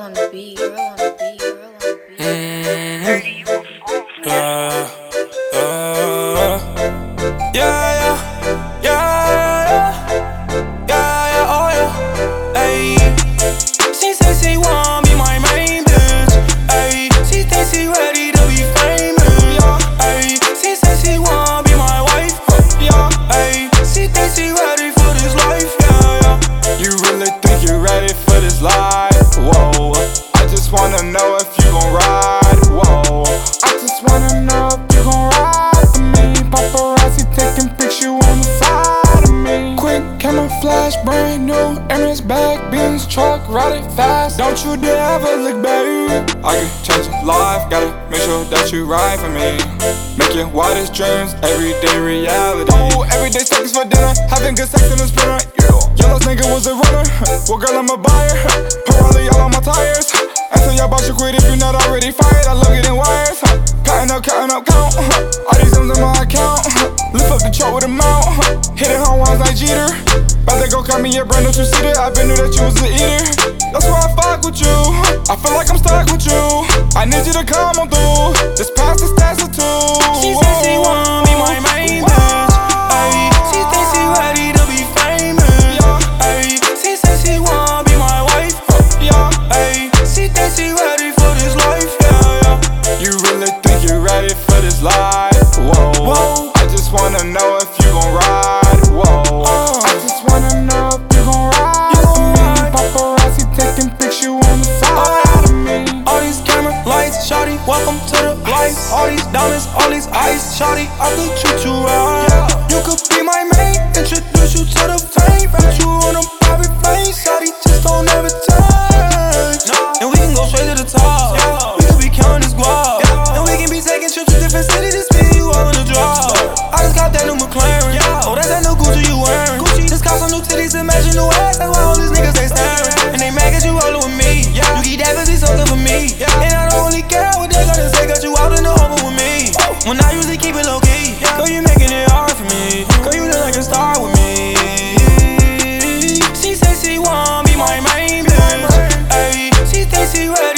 on the beat, girl on the beat, girl on the beat. Yeah, yeah, yeah, yeah, yeah, oh yeah, ayy. She said she want be my main bitch, ayy. She thinks she ready to be famous, yeah, ayy. She said she want be my wife, yeah, ayy. She thinks she ready for this life, yeah, yeah. You really think you're ready for this life? Whoa, I just wanna know if you gon' ride, whoa. I just wanna know if you gon' ride for me. Paparazzi taking pics, you on the side of me. Quick camouflage, brand new Hermes bag, Benz truck, ride it fast. Don't you dare ever look back. I can change your life, gotta make sure that you ride for me. Make your wildest dreams everyday reality. Oh, everyday seconds for dinner, having good sex in the sprinter. Your last nigga was a runner. Well, girl, I'm a buyer. Pirelli all on my tires. Answer your boss, you quit if you're not already fired. I love getting wires. Counting up, count. All these M's in my account. Lift up the chart with a mount. Hitting home runs like Jeter. About to go cut me a brand new two-seater. I been knew that you was an eater. That's why I fuck with you. I feel like I'm stuck with you. I need you to come on through. Just pass the stats or two. She said she want be my main bitch, ayy. She thinks she ready to be famous, yeah, ayy. She said she want be my wife, yeah, ayy. She thinks she ready for this life, yeah, yeah. You really think you're ready for this life? Whoa, I just wanna know if you gon' ride, whoa. I just wanna know if you gon' ride for me. Paparazzi taking pics, you on the side of me. All these camera lights, shawty, welcome to the life. All these diamonds, all these ice, shawty, I could treat you right, yeah. You could be my main, introduce you to the fame. Put you on a private plane, shawty, just don't ever touch. And we can go straight to the top, yeah. We could be counting this guap, yeah. And we can be taking trips to different cities, just be you all in the drop. I just got that new McLaren, yeah. Oh, that's that new Gucci you wearing. Just got some new titties, imagine new ass. That's why all these niggas they staring. And they mad cause you rollin' with me, yeah. You get that pussy so good for me, yeah. And I don't really care what they gotta say, got you out in the open with me. When I usually keep it low key, yeah. Girl, you making it hard for me. Girl, you look like a star with me. She said she want be my main bitch, ayy. She thinks she ready